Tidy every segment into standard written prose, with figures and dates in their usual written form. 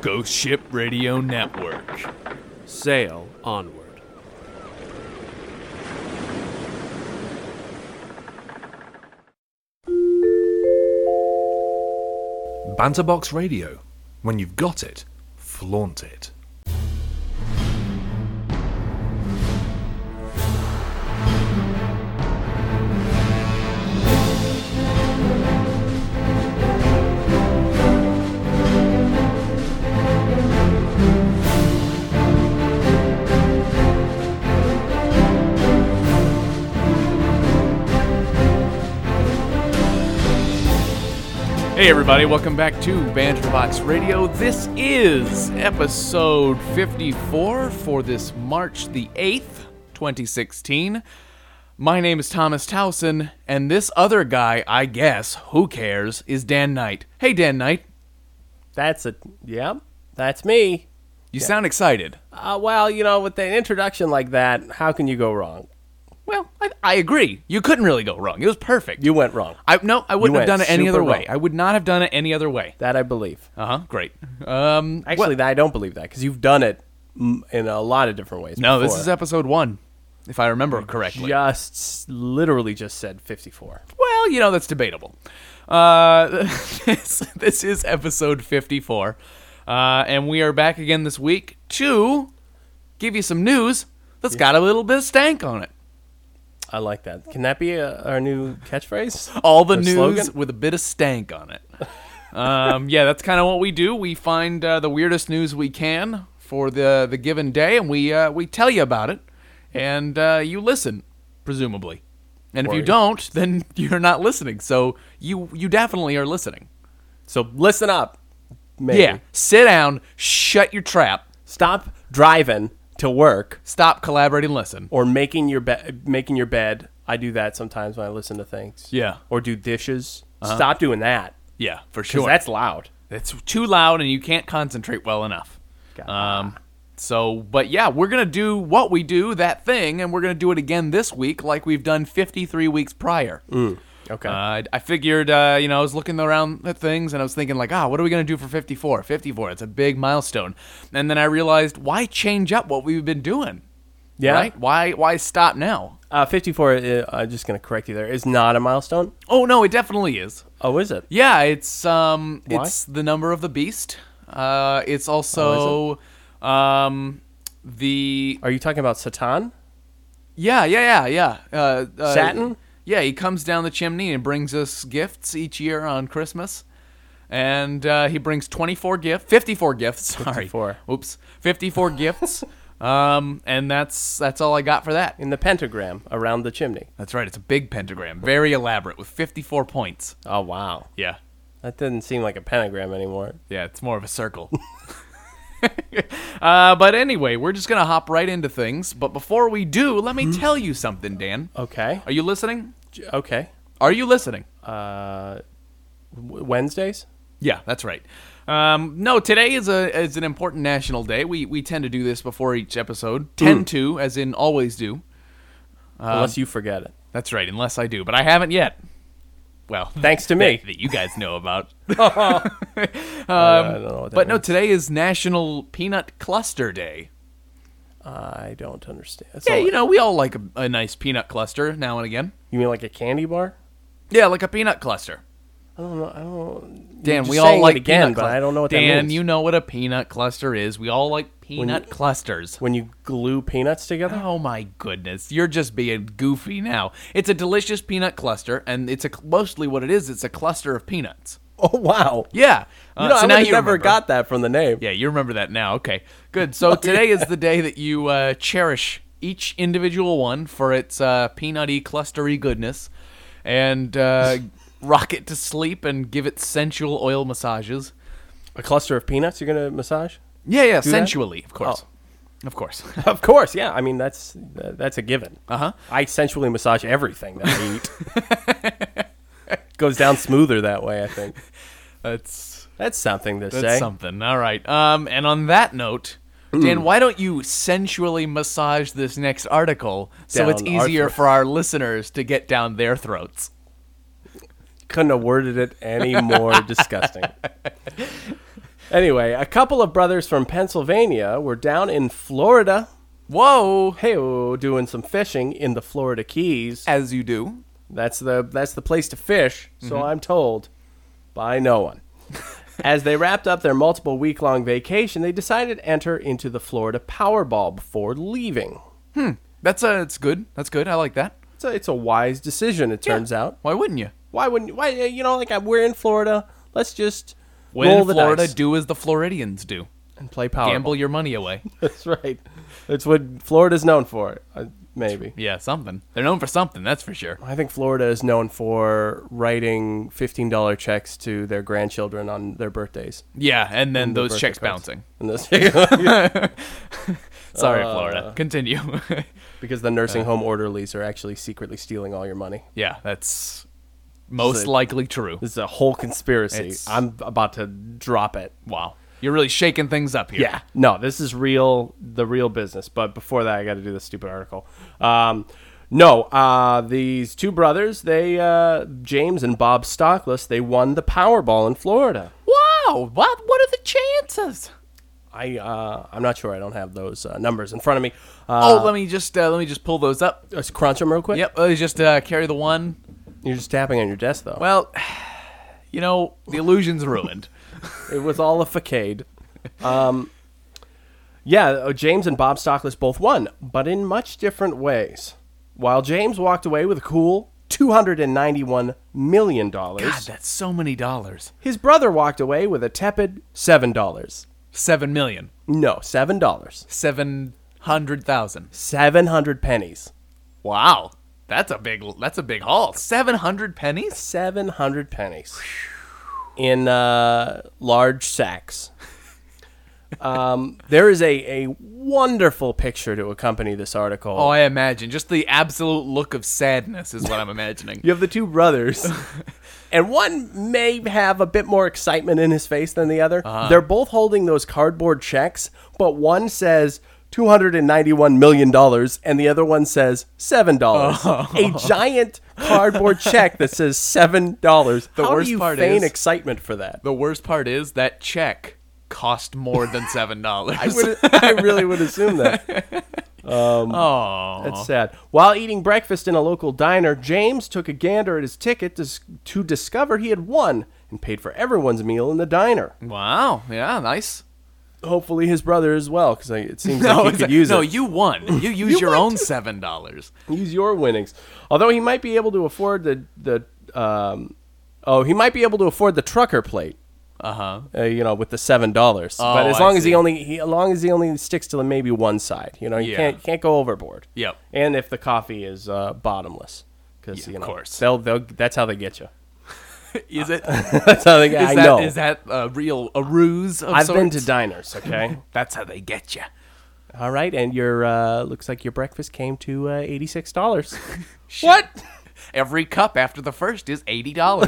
Ghost Ship Radio Network. Sail onward. Banterbox Radio. When you've got it, flaunt it. Hey everybody, welcome back to Banterbox Radio. This is episode 54 for this March the 8th, 2016. My name is Thomas Towson, and this other guy, I guess, who cares, is Dan Knight. Hey Dan Knight. That's me. You sound excited. Well, you know, with an introduction like that, how can you go wrong? Well, I agree. You couldn't really go wrong. It was perfect. You went wrong. I wouldn't have done it any other super way. wrong. I would not have done it any other way. That I believe. Great. Actually, I don't believe that, because you've done it in a lot of different ways No, before. this is episode 1, if I remember correctly. Literally just said 54. Well, you know, that's debatable. This is episode 54, and we are back again this week to give you some news that's got a little bit of stank on it. I like that. Can that be our new catchphrase? All the Or news slogan? with a bit of stank on it. Yeah, that's kind of what we do. We find the weirdest news we can for the given day, and we tell you about it, and you listen, presumably. And if you Word. don't, then you're not listening. So you definitely are listening. So listen up. Maybe. Yeah, sit down, shut your trap, Stop driving to work stop collaborating, listen. or making your bed. I do that sometimes when I listen to things. Yeah. Or do dishes. Stop doing that. Yeah, for 'Cause sure. that's loud. It's too loud and you can't concentrate well enough. But yeah, we're going to do what we do, that thing, and we're going to do it again this week like we've done 53 weeks prior. Okay. I figured, I was looking around at things and I was thinking like, what are we going to do for 54? 54, it's a big milestone. And then I realized, why change up what we've been doing? Yeah. Right? Why stop now? 54, I'm just going to correct you there, is not a milestone. Oh, no, it definitely is. Oh, is it? Yeah, it's the number of the beast. It's also the Are you talking about Satan? yeah. Satin? Yeah, he comes down the chimney and brings us gifts each year on Christmas. And he brings 54 gifts. Sorry. 54. Oops. 54 gifts. And that's all I got for that. In the pentagram around the chimney. That's right. It's a big pentagram, very elaborate with 54 points. Oh, wow. Yeah. That doesn't seem like a pentagram anymore. Yeah, it's more of a circle. But anyway, we're just going to hop right into things. But before we do, let me tell you something, Dan. Okay. Are you listening? Okay. Are you listening? Wednesdays? Yeah, that's right. No, today is an important national day. We tend to do this before each episode. Tend to, as in always do. Unless you forget it. That's right, unless I do. But I haven't yet. Well, Thanks to me. that you guys know about. I don't know what that But no, means. today is National Peanut Cluster Day. I don't understand. Yeah, we all like a nice peanut cluster now and again. You mean like a candy bar? Yeah, like a peanut cluster. I don't know. Dan, You're we just all saying like it again, peanut but clusters. I don't know what that Dan, means. you know what a peanut cluster is. We all like peanut clusters. When you glue peanuts together? Oh my goodness, you're just being goofy now. It's a delicious peanut cluster, and it's mostly what it is. It's a cluster of peanuts. Oh, wow. Yeah. You know, so I now would've you never remember. got that from the name. Yeah, you remember that now. Okay, good. So today is the day that you cherish each individual one for its peanutty, clustery goodness, and rock it to sleep and give it sensual oil massages. A cluster of peanuts you're going to massage? Yeah, that? sensually, of course. Of course. Of course, yeah. I mean, that's a given. Uh-huh. I sensually massage everything that I eat. Goes down smoother that way, I think. That's something to say. something. All right. And on that note, Dan, why don't you sensually massage this next article so it's Down our easier throat. for our listeners to get down their throats? Couldn't have worded it any more disgusting. Anyway, a couple of brothers from Pennsylvania were down in Florida. Whoa! Hey, doing some fishing in the Florida Keys. As you do. That's the place to fish, so I'm told by no one. As they wrapped up their multiple week-long vacation, they decided to enter into the Florida Powerball before leaving. It's good. That's good. I like that. It's a wise decision, it turns out. Why wouldn't you? Why wouldn't we're in Florida, let's just When roll in the Florida, dice do as the Floridians do. and play Powerball. Gamble your money away. That's right. That's what Florida's known for, maybe. Yeah, something. They're known for something, that's for sure. I think Florida is known for writing $15 checks to their grandchildren on their birthdays. Yeah, and then And the those birthday checks cards. bouncing. And this, Sorry, Florida. Continue. because the nursing home orderlies are actually secretly stealing all your money. Yeah, that's most likely true. This is a whole conspiracy. It's- I'm about to drop it. Wow. You're really shaking things up here. Yeah. No, this is the real business. But before that, I got to do this stupid article. These two brothers, James and Bob Stockless, they won the Powerball in Florida. Wow. What are the chances? I'm not sure. I don't have those numbers in front of me. let me just pull those up. Let's crunch them real quick. Yep, let me just carry the one. You're just tapping on your desk, though. Well, the illusion's ruined. It was all a facade. James and Bob Stockless both won, but in much different ways. While James walked away with a cool $291 million, God, that's so many dollars. his brother walked away with a tepid $7. 7 million. No, $7. 700,000. 700 pennies. Wow. That's a big haul. 700 pennies? 700 pennies. In large sacks. There is a wonderful picture to accompany this article. Oh, I imagine. Just the absolute look of sadness is what I'm imagining. You have the two brothers, and one may have a bit more excitement in his face than the other. They're both holding those cardboard checks, but one says $291 million, and the other one says $7. A giant cardboard check that says $7. The How worst do you part feign is- excitement for that? The worst part is that check cost more than $7. I really would assume that. Oh. That's sad. While eating breakfast in a local diner, James took a gander at his ticket to discover he had won and paid for everyone's meal in the diner. Wow. Yeah, nice. Hopefully his brother as well, because it seems like he could use it. You won. You used your own $7. Use your winnings. Although he might be able to afford the trucker plate. Uh-huh. With the $7. But as I long as see. he only sticks to maybe one side, you Yeah. can't go overboard. Yep. And if the coffee is bottomless, because Yeah, of course. they'll that's how they get you. Is it? That's how they get. I know. Is that a ruse of I've sorts? been to diners. Okay. That's how they get you. All right, and your looks like your breakfast came to $86. What? Every cup after the first is $80.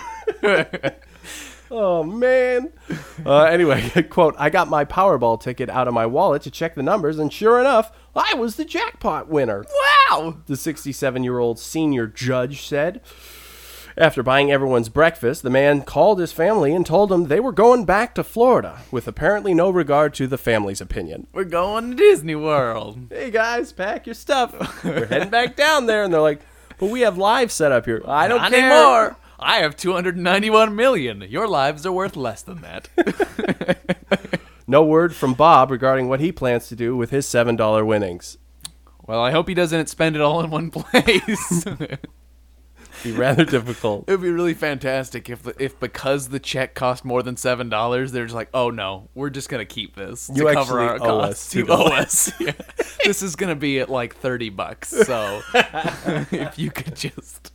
Oh, man. Anyway, quote, I got my Powerball ticket out of my wallet to check the numbers, and sure enough, I was the jackpot winner. Wow. The 67-year-old senior judge said. After buying everyone's breakfast, the man called his family and told them they were going back to Florida, with apparently no regard to the family's opinion. We're going to Disney World. Hey, guys, pack your stuff. We're heading back down there. And they're like, but we have lives set up here. I don't Not care. anymore. I have 291 million. Your lives are worth less than that. No word from Bob regarding what he plans to do with his $7 winnings. Well, I hope he doesn't spend it all in one place. Be rather difficult. It would be really fantastic if because the check cost more than $7, they're just like, oh no, we're just gonna keep this to You cover our actually owe costs. us You $2. owe us. Yeah. This is gonna be at like $30. So if you could just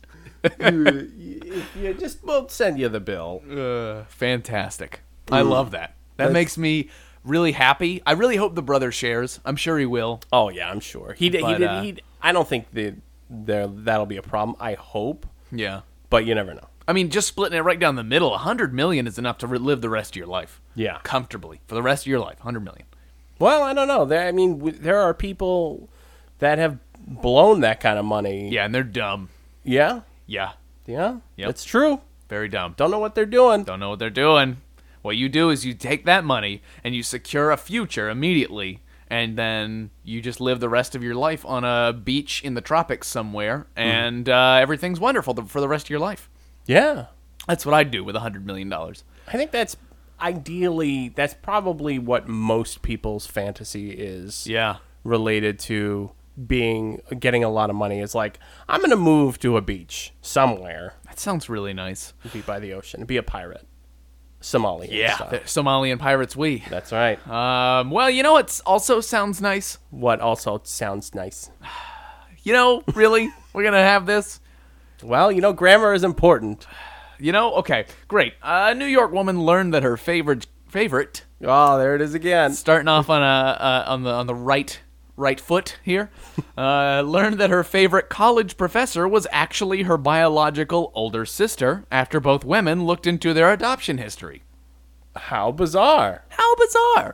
We'll send you the bill. fantastic. I love that. That makes me really happy. I really hope the brother shares. I'm sure he will. Oh yeah, I'm sure I don't think that'll be a problem. I hope, Yeah. but you never know. I mean, just splitting it right down the middle, 100 million is enough to live the rest of your life. Yeah. Comfortably. For the rest of your life, 100 million. Well, I don't know. There are people that have blown that kind of money. Yeah, and they're dumb. Yeah. Yeah. Yeah. Yep. That's true. Very dumb. Don't know what they're doing. Don't know what they're doing. What you do is you take that money and you secure a future immediately, and then you just live the rest of your life on a beach in the tropics somewhere, and everything's wonderful for the rest of your life. Yeah. That's what I'd do with $100 million. I think that's probably what most people's fantasy is. Yeah. Related to getting a lot of money. It's like, I'm going to move to a beach somewhere. That sounds really nice. Be by the ocean. Be a pirate. Somalian. Yeah, style. Somalian pirates we. That's right. Well, you know what also sounds nice? What also sounds nice? You know, really? We're going to have this? Well, grammar is important. Okay, great. A New York woman learned that her favorite, Oh, there it is again. starting off on the right foot here, learned that her favorite college professor was actually her biological older sister after both women looked into their adoption history. How bizarre. How bizarre.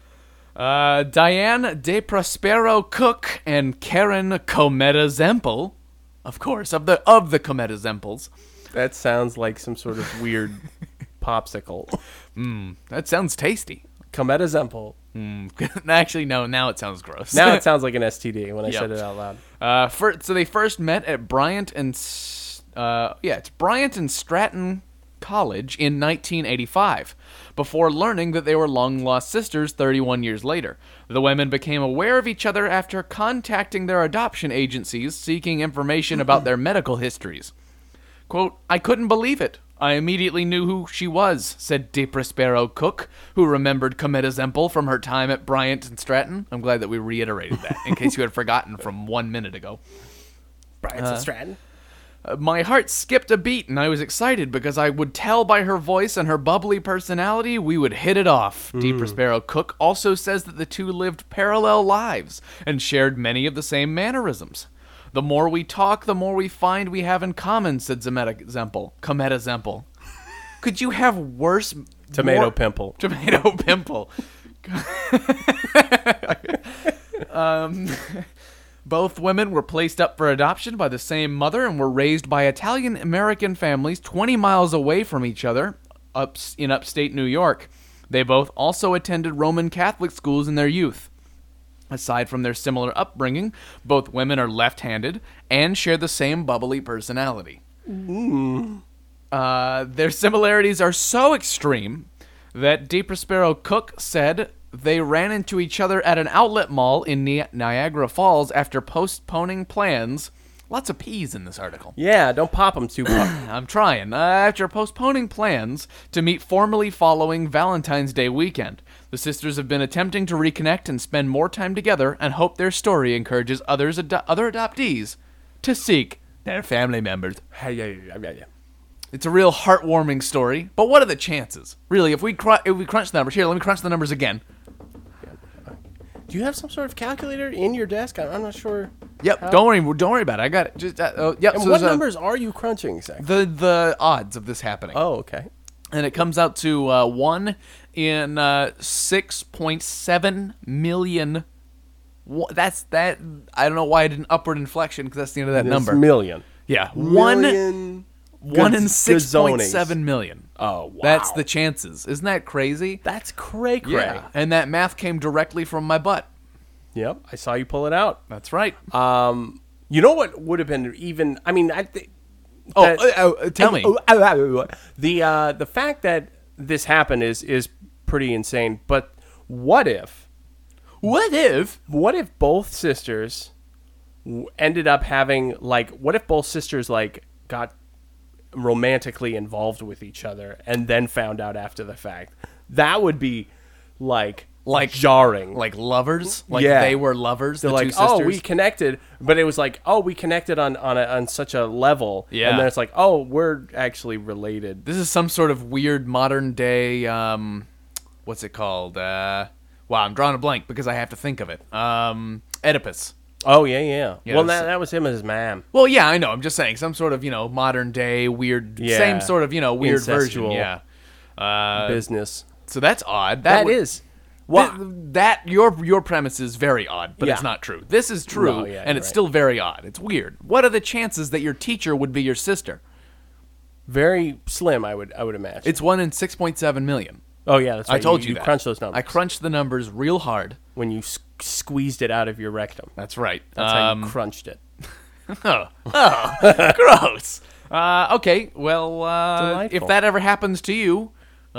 Diane De Prospero Cook and Karen Cometa Zempel, of course, of the Cometa Zempels. That sounds like some sort of weird popsicle. That sounds tasty. Cometa Zempel. Actually, no, now it sounds gross. Now it sounds like an STD when I said it out loud. So they first met at Bryant and Stratton College in 1985, before learning that they were long-lost sisters 31 years later. The women became aware of each other after contacting their adoption agencies seeking information about their medical histories. Quote, "I couldn't believe it. I immediately knew who she was," said De Prospero Cook, who remembered Cometa Zempel from her time at Bryant and Stratton. I'm glad that we reiterated that, in case you had forgotten from 1 minute ago. Bryant and Stratton. My heart skipped a beat, and I was excited because I would tell by her voice and her bubbly personality we would hit it off. De Prospero Cook also says that the two lived parallel lives and shared many of the same mannerisms. "The more we talk, the more we find we have in common," said Cometa Zempel. Could you have worse... Tomato pimple. Tomato pimple. Both women were placed up for adoption by the same mother and were raised by Italian-American families 20 miles away from each other in upstate New York. They both also attended Roman Catholic schools in their youth. Aside from their similar upbringing, both women are left-handed and share the same bubbly personality. Their similarities are so extreme that De Prospero Cook said they ran into each other at an outlet mall in Niagara Falls after postponing plans. Lots of P's in this article. Yeah, don't pop them too much. I'm trying. After postponing plans to meet formally following Valentine's Day weekend. The sisters have been attempting to reconnect and spend more time together and hope their story encourages other adoptees to seek their family members. It's a real heartwarming story, but what are the chances? Really, if we crunch the numbers. Here, let me crunch the numbers again. Do you have some sort of calculator in your desk? I'm not sure. Yep, how. Don't worry about it. I got it. Just yep. And so what numbers are you crunching exactly? The odds of this happening. Oh, okay. And it comes out to 1 in 6.7 million. That's that. I don't know why I did an upward inflection because that's the end of that number. Million. Yeah, Million. 1 in 6.7 million. Oh, wow. That's the chances. Isn't that crazy? That's cray. Yeah. And that math came directly from my butt. Yep, I saw you pull it out. That's right. You know what would have been even? I mean, I think. Tell me. The fact that this happened is pretty insane. But what if both sisters ended up having what if both sisters got romantically involved with each other and then found out after the fact? That would be jarring. Like lovers? Yeah. They were lovers, They're the two like, sisters? oh, we connected, but it was like, oh, we connected on such a level. Yeah. And then it's like, oh, we're actually related. This is some sort of weird modern day, what's it called? Wow, I'm drawing a blank because I have to think of it. Oedipus. Oh, yeah. Yeah, Well, so- that was him and his mom. Well, yeah, I know. I'm just saying some sort of, modern day weird, same sort of, weird version. Incestual. Yeah. Business. So that's odd. That would- is. What? Your premise is very odd, but it's Yeah. not true. This is true, No, yeah, and you're it's right. still very odd. It's weird. What are the chances that your teacher would be your sister? Very slim, I would imagine. It's 1 in 6.7 million. Oh, yeah, that's right. I told you you that. crunch those numbers. I crunched the numbers real hard. when you squeezed it out of your rectum. That's right. That's how you crunched it. Gross. Okay, well, if Delightful. that ever happens to you,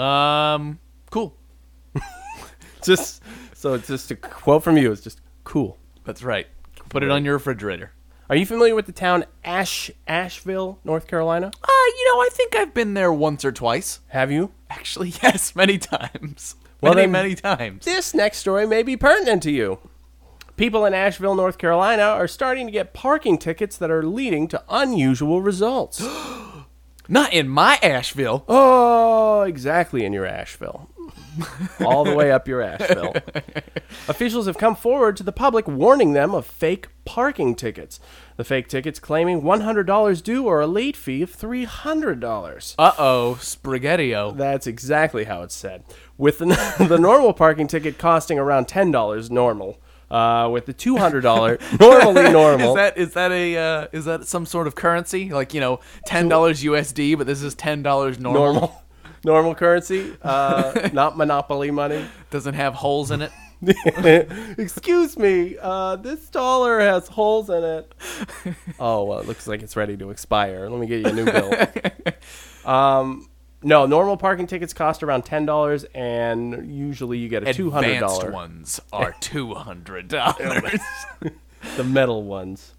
cool. Just a quote from you. It's just cool. That's right. Put it on your refrigerator. Are you familiar with the town Asheville, North Carolina? I think I've been there once or twice. Have you? Actually, yes, many times. Well, many times. This next story may be pertinent to you. People in Asheville, North Carolina are starting to get parking tickets that are leading to unusual results. Not in my Asheville. Oh, exactly in your Asheville. All the way up your Asheville. Officials have come forward to the public warning them of fake parking tickets. The fake tickets claiming $100 due or a late fee of $300. Uh-oh, spaghetti-o. That's exactly how it's said. With the normal parking ticket costing around $10 normal. With the $200 normally normal. Is that some sort of currency? Like, $10 USD, but this is $10 normal. Normal currency, not monopoly money. Doesn't have holes in it. Excuse me, this dollar has holes in it. Oh, well, it looks like it's ready to expire. Let me get you a new bill. No, normal parking tickets cost around $10, and usually you get a $200. Advanced ones are $200. The metal ones.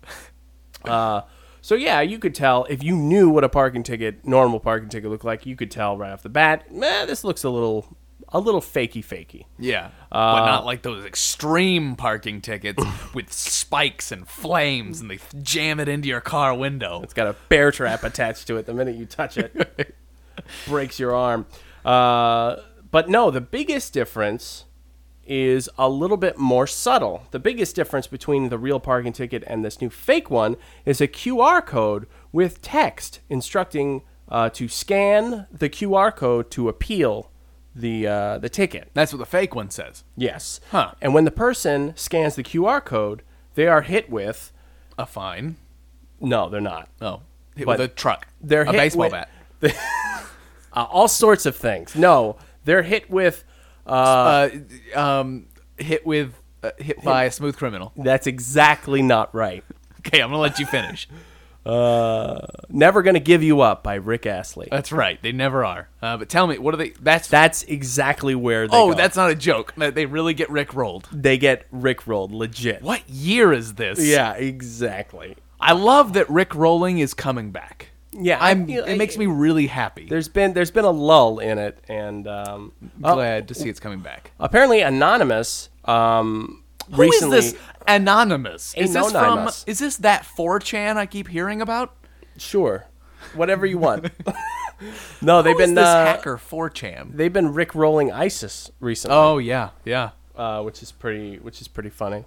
So yeah, you could tell if you knew what a normal parking ticket looked like. You could tell right off the bat. This looks a little fakey. Yeah, but not like those extreme parking tickets with spikes and flames, and they jam it into your car window. It's got a bear trap attached to it. The minute you touch it, breaks your arm. But no, the biggest difference is a little bit more subtle. The biggest difference between the real parking ticket and this new fake one is a QR code with text instructing to scan the QR code to appeal the ticket. That's what the fake one says. Yes. Huh. And when the person scans the QR code, they are hit with... A fine. No, they're not. Oh, hit But with a truck. They're a hit baseball with- bat. all sorts of things. No, they're hit with... hit by a smooth criminal. That's exactly not right. Okay, I'm gonna let you finish. Never Gonna Give You Up by Rick Astley. That's right. They never are. But tell me, what are they? That's exactly where they go. That's not a joke. They really get Rick-rolled. They get Rick-rolled, legit. What year is this? Yeah, exactly. I love that Rick-rolling is coming back. Yeah, it makes me really happy. There's been a lull in it, and Glad to see it's coming back. apparently Anonymous Who recently. is this Anonymous? Is this Anonymous. Is this that 4chan I keep hearing about? Sure, whatever you want. No, they've Who is been this hacker 4chan? they've been Rick-rolling ISIS recently. Oh yeah. Which is pretty funny.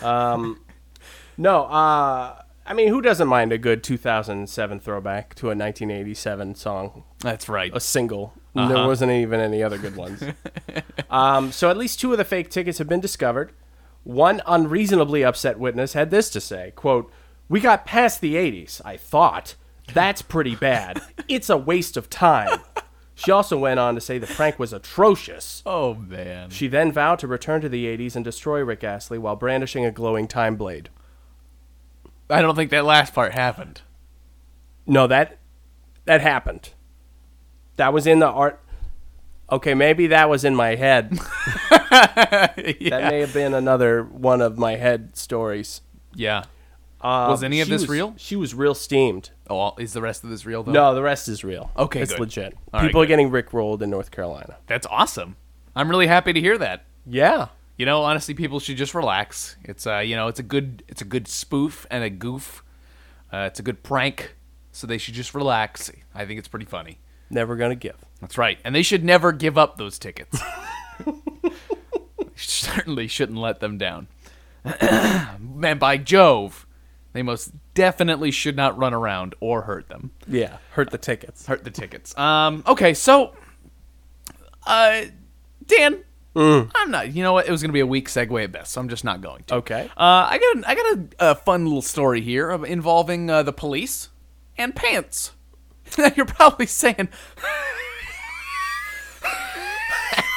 I mean, who doesn't mind a good 2007 throwback to a 1987 song, That's right. a single? There wasn't even any other good ones. So at least 2 of the fake tickets have been discovered. One unreasonably upset witness had this to say, quote, "We got past the 80s, I thought. That's pretty bad. It's a waste of time." She also went on to say the prank was atrocious. Oh man. She then vowed to return to the 80s and destroy Rick Astley while brandishing a glowing time blade. I don't think that last part happened. No, that happened. That was in the art. Okay, maybe that was in my head. That may have been another one of my head stories. Yeah. Was any of this real? She was real steamed. Oh, is the rest of this real though? No, the rest is real. Okay, it's good. legit. All right, People are good. getting rickrolled in North Carolina. That's awesome. I'm really happy to hear that. Yeah. Honestly, people should just relax. It's it's a good spoof and a goof. It's a good prank, so they should just relax. I think it's pretty funny. Never gonna give. That's right, and they should never give up those tickets. They certainly shouldn't let them down. And by Jove, they most definitely should not run around or hurt them. Yeah. Hurt the tickets. Hurt the tickets. Okay, so, Dan, I'm not. You know what? It was going to be a weak segue at best, so I'm just not going to. Okay. I got a fun little story here involving the police and pants. You're probably saying,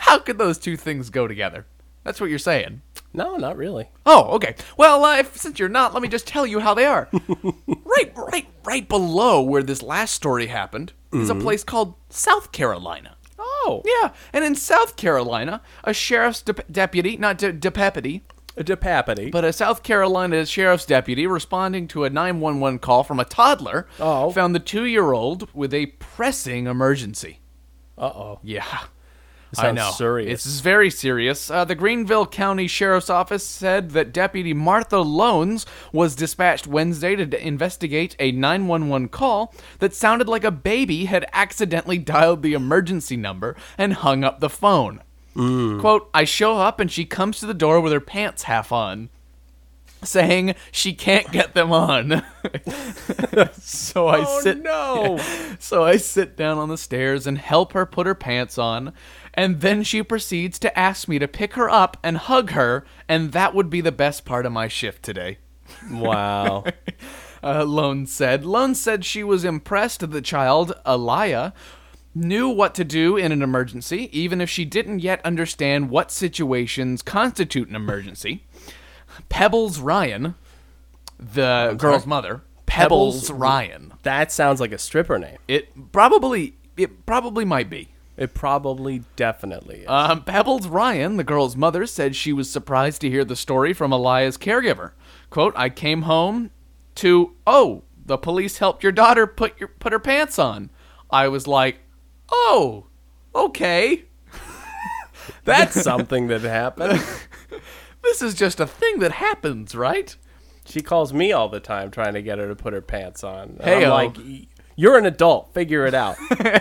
How could those two things go together? That's what you're saying. No, not really. Oh, okay. Well, since you're not, let me just tell you how they are. Right below where this last story happened is a place called South Carolina. Oh. Yeah, and in South Carolina, a sheriff's deputy, not deputy, A Depapity. but a South Carolina sheriff's deputy responding to a 911 call from a toddler found the 2-year-old with a pressing emergency. Uh-oh. Yeah. Sounds I know. serious. It's very serious. The Greenville County Sheriff's Office said that Deputy Martha Loans was dispatched Wednesday to investigate a 911 call that sounded like a baby had accidentally dialed the emergency number and hung up the phone. Quote, I show up and she comes to the door with her pants half on, saying she can't get them on. So I sit down on the stairs and help her put her pants on, and then she proceeds to ask me to pick her up and hug her, and that would be the best part of my shift today. Wow. Lone said she was impressed that the child, Aliyah, knew what to do in an emergency, even if she didn't yet understand what situations constitute an emergency. Pebbles Ryan, the girl's mother, Pebbles Ryan. That sounds like a stripper name. It probably might be. It probably definitely is. Pebbles Ryan, the girl's mother, said she was surprised to hear the story from Aliyah's caregiver. Quote, I came home to, the police helped your daughter put her pants on. I was like, oh, okay. That's something that happened. This is just a thing that happens, right? She calls me all the time trying to get her to put her pants on. Hey, I'm like, you're an adult. Figure it out.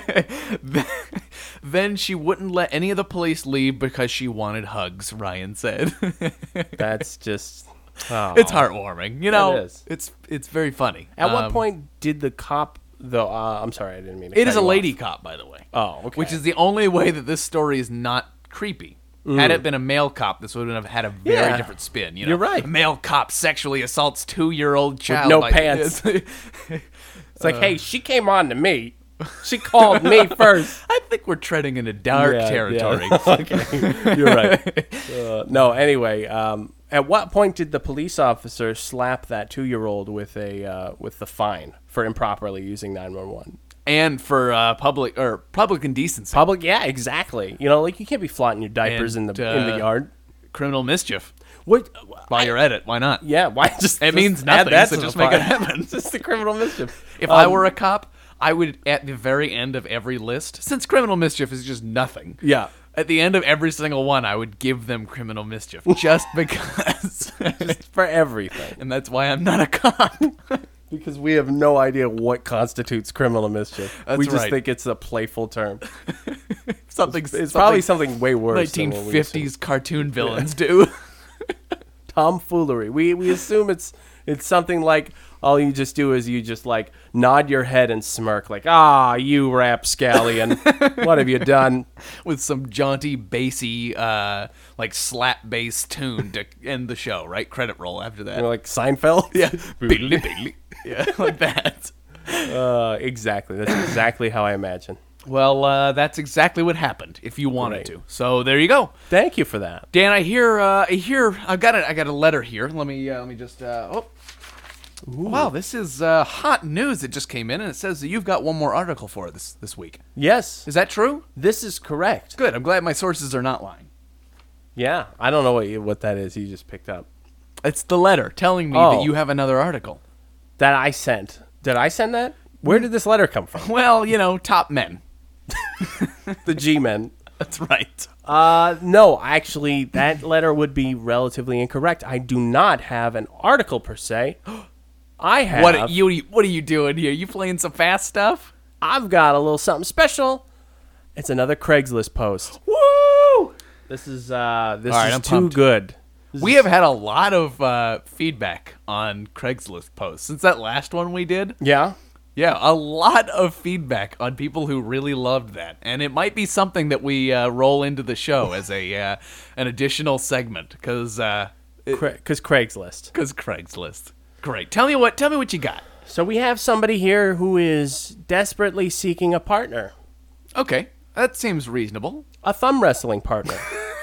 Then she wouldn't let any of the police leave because she wanted hugs, Ryan said. That's just... Oh. It's heartwarming. You know, It is. It's very funny. At what point did the cop... Though I'm sorry, I didn't mean to It cut is a you lady off. cop, by the way. Oh, okay. Which is the only way that this story is not creepy. Had it been a male cop, this would have had a very different spin. You know? You're right. A male cop sexually assaults 2-year-old child. no by- pants. It's like, hey, she came on to me. She called me first. I think we're treading into dark Yeah, territory. yeah. Okay, you're right. No, anyway, at what point did the police officer slap that 2-year-old with the fine for improperly using 911? And for public indecency. Public, yeah, exactly. You know, like you can't be flaunting your diapers And, in the yard. Criminal mischief. What? While you're at it, why not? Yeah, why just? It means add nothing, that so to just the make it file. happen. Just the criminal mischief. If I were a cop, I would, at the very end of every list, since criminal mischief is just nothing. Yeah. At the end of every single one, I would give them criminal mischief just because. Just for everything. And that's why I'm not a cop. Because we have no idea what constitutes criminal mischief. That's we just right. think it's a playful term. It's Probably something way worse. than what we assume. 1950s cartoon villains do. Tomfoolery. We assume it's something like all you just do is you just like nod your head and smirk like, you rapscallion. What have you done? With some jaunty, bassy, like slap bass tune to end the show, right? Credit roll after that. You're like Seinfeld? Yeah. Biggly, biggly. Yeah, like that. Exactly. That's exactly how I imagine. Well, that's exactly what happened. If you wanted Right. to, so there you go, Thank you for that. Dan. I hear. I got a letter here. Let me just. Wow, this is hot news that just came in, and it says that you've got one more article for this week. Yes, Is that true? this is correct. Good. I'm glad my sources are not lying. Yeah, I don't know what that is. You just picked up It's the letter telling me that you have another article. that I sent. Did I send that? Where did this letter come from? Well, top men. The G-men. That's right. No, actually, that letter would be relatively incorrect. I do not have an article per se. I have. What are you doing here? You playing some fast stuff? I've got a little something special. It's another Craigslist post. Woo! This is right, is I'm too pumped. good. We have had a lot of feedback on Craigslist posts since that last one we did. Yeah. Yeah, a lot of feedback on people who really loved that, and it might be something that we roll into the show as an additional segment because Craigslist. Craigslist. Great. Tell me what you got. So we have somebody here who is desperately seeking a partner. Okay. That seems reasonable. A thumb wrestling partner.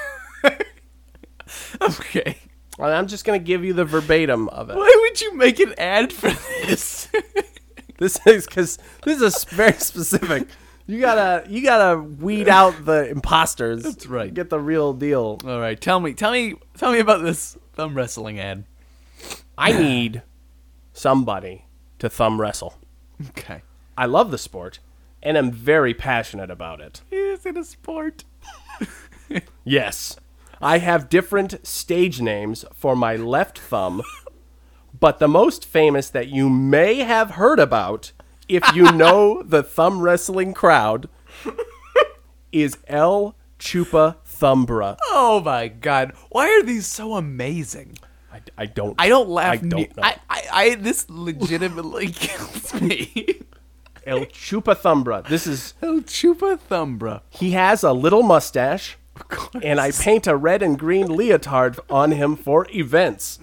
Okay. And I'm just going to give you the verbatim of it. Why would you make an ad for this? This is because this is very specific. You gotta weed out the imposters. That's right. Get the real deal. All right, tell me about this thumb wrestling ad. I need somebody to thumb wrestle. Okay. I love the sport, and I'm very passionate about it. Is it a sport? Yes. I have different stage names for my left thumb, but the most famous that you may have heard about, if you know the thumb wrestling crowd, is El Chupa Thumbra. Oh my God! Why are these so amazing? I don't laugh. I don't know. I this legitimately kills me. El Chupa Thumbra. This is... El Chupa Thumbra. He has a little mustache, Of course. and I paint a red and green leotard on him for events.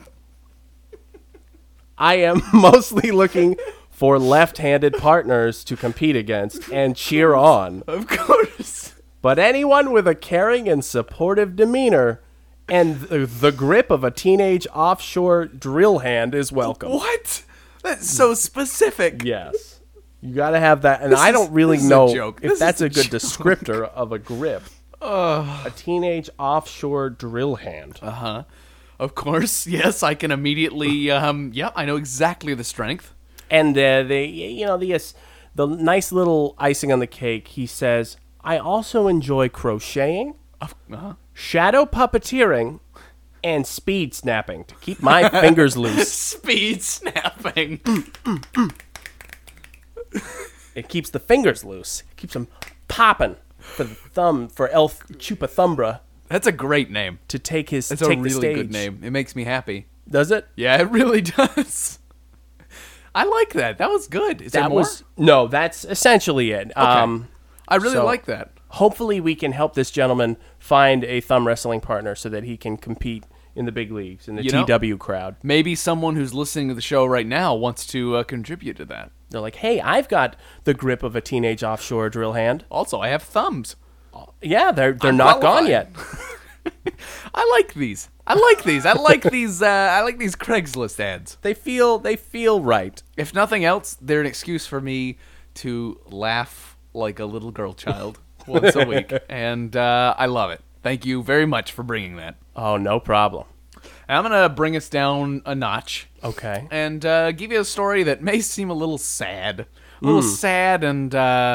I am mostly looking for left-handed partners to compete against and cheer on. Of course. But anyone with a caring and supportive demeanor and the grip of a teenage offshore drill hand is welcome. What? That's so specific. Yes. You got to have that. And This I is- don't really this is a know joke. if This that's is a a good joke. descriptor of a grip. A teenage offshore drill hand. Uh-huh. Of course. Yes, I can immediately. Yep, I know exactly the strength. And the nice little icing on the cake, he says, I also enjoy crocheting, Uh-huh. shadow puppeteering, and speed snapping to keep my fingers loose. Speed snapping. It keeps the fingers loose. It keeps them popping for the thumb, for El Chupa Thumbra That's a great name. to take his That's take a the really stage. good name. It makes me happy. Does it? Yeah, it really does. I like that. That was good. Is there That more? was no. That's essentially it. I really so- like that. Hopefully, we can help this gentleman find a thumb wrestling partner so that he can compete in the big leagues in the You know- TW crowd. Maybe someone who's listening to the show right now wants to contribute to that. They're like, "Hey, I've got the grip of a teenage offshore drill hand." Also, I have thumbs. Yeah, they're I'm not gone qualified. yet. I like these. I like these. I like these. I like these Craigslist ads. They feel right. If nothing else, they're an excuse for me to laugh like a little girl child once a week, and I love it. Thank you very much for bringing that. Oh, no problem. I'm gonna bring us down a notch Okay. and give you a story that may seem a little sad, sad and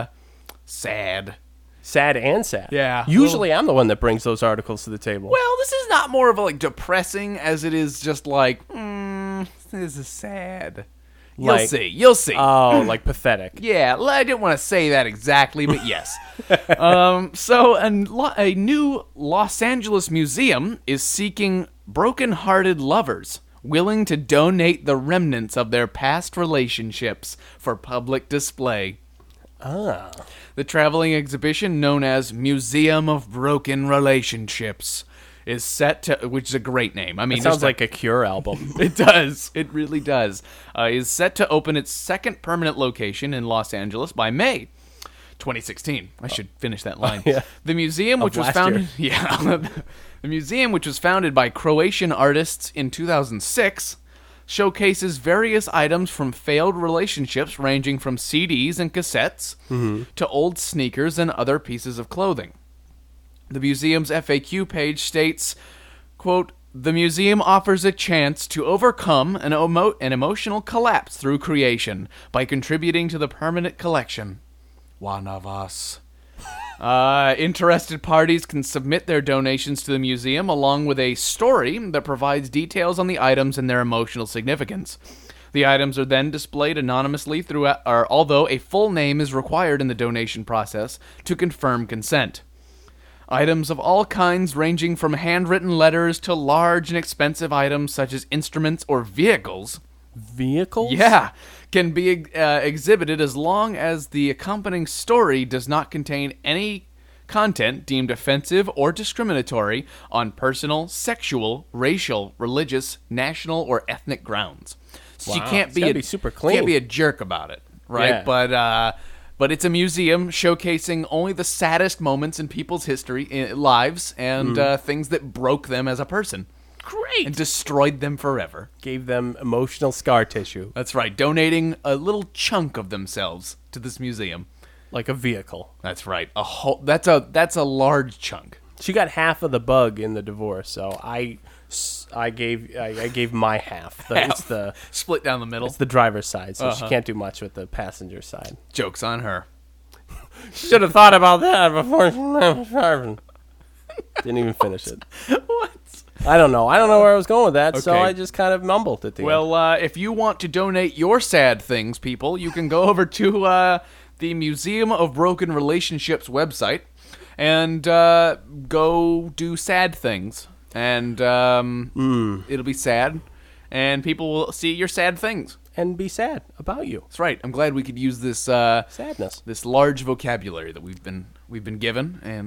sad. Sad and sad. Yeah. Usually, I'm the one that brings those articles to the table. Well, this is not more of a like depressing as it is just like, this is sad. You'll Like- see. You'll see. Oh, like pathetic. Yeah, I didn't want to say that exactly, but yes. So a new Los Angeles museum is seeking broken-hearted lovers willing to donate the remnants of their past relationships for public display. Ah. The traveling exhibition, known as Museum of Broken Relationships, is set to, which is a great name. I mean, It sounds just a- like a Cure album. it does. It really does. Is set to open its second permanent location in Los Angeles by May 2016. I should finish that line. Yeah. The museum, which was last founded, the museum, which was founded by Croatian artists in 2006, showcases various items from failed relationships, ranging from CDs and cassettes to old sneakers and other pieces of clothing. The museum's FAQ page states, quote, "The museum offers a chance to overcome an emotional collapse through creation by contributing to the permanent collection. One of us." Interested parties can submit their donations to the museum along with a story that provides details on the items and their emotional significance. The items are then displayed anonymously although a full name is required in the donation process to confirm consent. Items of all kinds, ranging from handwritten letters to large and expensive items such as instruments or vehicles, Vehicles? yeah, can be exhibited as long as the accompanying story does not contain any content deemed offensive or discriminatory on personal, sexual, racial, religious, national, or ethnic grounds. So you Wow. can't It's be gotta be super clean. Can't be a jerk about it, right? Yeah. But But it's a museum showcasing only the saddest moments in people's lives, and things that broke them as a person. Great. And destroyed them forever. Gave them emotional scar tissue. That's right, donating a little chunk of themselves to this museum. Like a vehicle. That's right. That's a large chunk. She got half of the bug in the divorce, so I gave my half. It's the split down the middle. It's the driver's side, so she can't do much with the passenger side. Joke's on her. Should have thought about that before driving. Didn't even finish it. What? I don't know. I don't know where I was going with that, so Okay. I just kind of mumbled at the end. Well, if you want to donate your sad things, people, you can go over to the Museum of Broken Relationships website and go do sad things. And it'll be sad, and people will see your sad things. And be sad about you. That's right. I'm glad we could use this Sadness. this large vocabulary that we've been given, and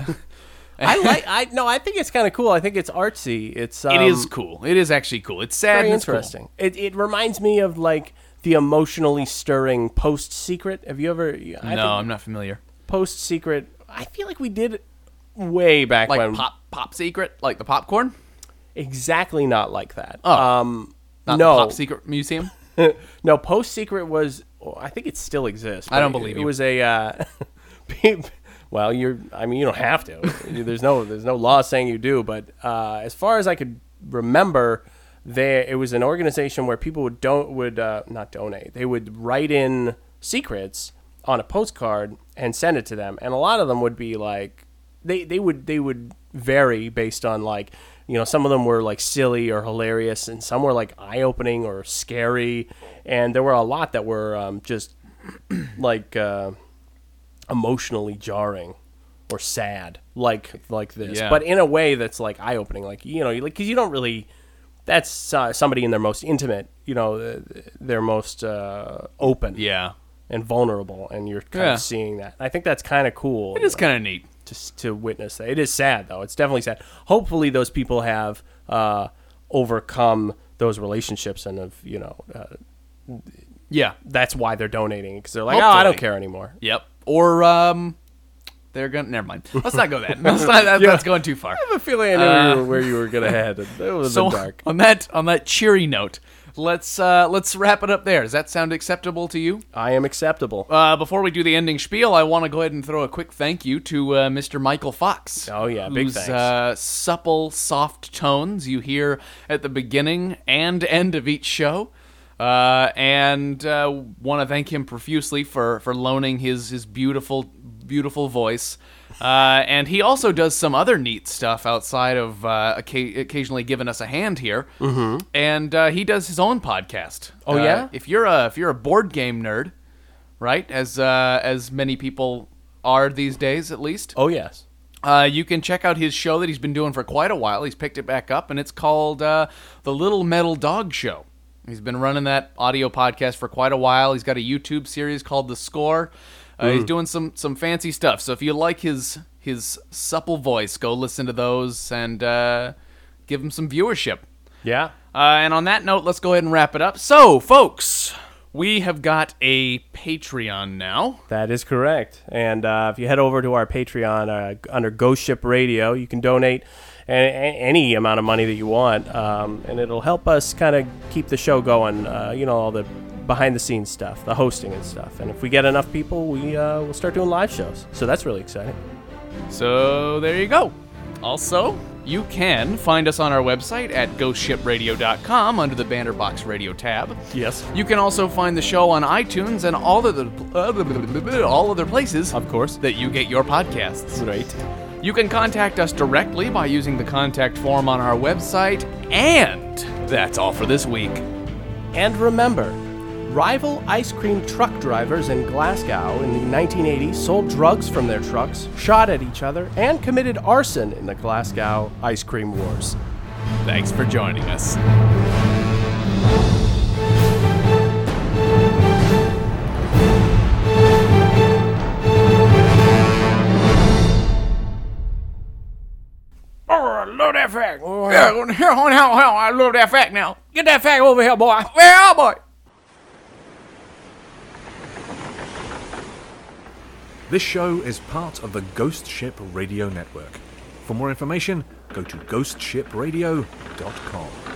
I think it's kind of cool. I think it's artsy. it is cool. It is actually cool. It's sad. very And it's cool. interesting. It reminds me of like the emotionally stirring Post Secret. Have you ever? No, I'm not familiar. Post Secret. I feel like we did it way back Like when. pop secret, like the popcorn. Exactly not like that. Oh. Not no, the Pop Secret Museum. no. Post Secret was. I think it still exists. I don't but believe it you. was a. Well, you don't have to. There's no law saying you do. But as far as I could remember, it was an organization where people would not donate. They would write in secrets on a postcard and send it to them, and a lot of them would be like they would vary based on like. Some of them were like silly or hilarious, and some were like eye-opening or scary, and there were a lot that were just like emotionally jarring or sad, like this, Yeah. but in a way that's like eye-opening, like because you don't really. That's somebody in their most intimate, their most open, Yeah, and vulnerable, and you're kind of seeing that. I think that's kind of cool. it is kind of neat. To witness that. It is sad, though. It's definitely sad. Hopefully, those people have overcome those relationships and have, Yeah. that's why they're donating, because they're like, Hopefully. I don't care anymore. Yep. Or they're gonna. Never mind. Let's not go that. That's going too far. I have a feeling I knew where you were going to head. It was So dark. on that cheery note, let's wrap it up there. Does that sound acceptable to you? I am acceptable. Before we do the ending spiel, I want to go ahead and throw a quick thank you to Mr. Michael Fox. Oh, yeah, big whose, thanks. Supple, soft tones you hear at the beginning and end of each show. And want to thank him profusely for loaning his beautiful voice. And he also does some other neat stuff outside of occasionally giving us a hand here. Mm-hmm. And he does his own podcast. Oh, yeah? If you're a board game nerd, right? As many people are these days, at least. Oh, yes. You can check out his show that he's been doing for quite a while. He's picked it back up, and it's called The Little Metal Dog Show. He's been running that audio podcast for quite a while. He's got a YouTube series called The Score. He's doing some fancy stuff. So if you like his supple voice, go listen to those and give him some viewership. Yeah. And on that note, let's go ahead and wrap it up. So, folks, we have got a Patreon now. That is correct. And if you head over to our Patreon under Ghost Ship Radio, you can donate any amount of money that you want, and it'll help us kind of keep the show going, all the behind-the-scenes stuff, the hosting and stuff. And if we get enough people, we'll start doing live shows. So that's really exciting. So there you go. Also, you can find us on our website at ghostshipradio.com under the Banderbox Radio tab. Yes. You can also find the show on iTunes and all other places, Of course. that you get your podcasts. Great. You can contact us directly by using the contact form on our website, and that's all for this week. And remember, rival ice cream truck drivers in Glasgow in the 1980s sold drugs from their trucks, shot at each other, and committed arson in the Glasgow ice cream wars. Thanks for joining us. Oh, I love that fact. Yeah, I love that fact now. Get that fact over here, boy. Yeah, boy. This show is part of the Ghost Ship Radio Network. For more information, go to ghostshipradio.com.